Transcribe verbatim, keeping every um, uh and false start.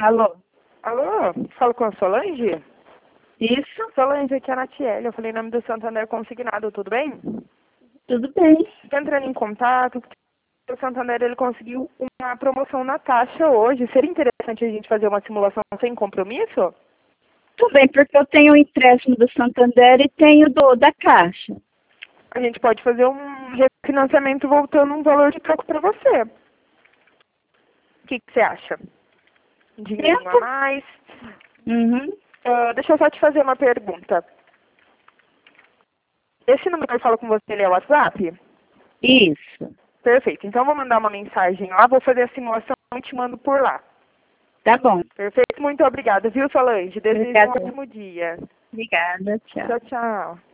Alô? Alô? Falo com a Solange? Isso? Solange, aqui é a Natiele. Eu falei em nome do Santander Consignado, tudo bem? Tudo bem. Estou entrando em contato, porque o Santander ele conseguiu uma promoção na taxa hoje. Seria interessante a gente fazer uma simulação sem compromisso? Tudo bem, porque eu tenho o empréstimo do Santander e tenho do da Caixa. A gente pode fazer um refinanciamento voltando um valor de troco para você. O que, que você acha? Um dinheirinho a Tenta. mais? Uhum. Ah, deixa eu só te fazer uma pergunta. Esse número que eu falo com você, ele é o WhatsApp? Isso. Perfeito. Então, eu vou mandar uma mensagem lá, vou fazer a simulação e te mando por lá. Tá bom. Perfeito. Muito obrigada, viu, Solange? Desejo um Obrigada. ótimo dia. Obrigada. Tchau. Tchau, tchau.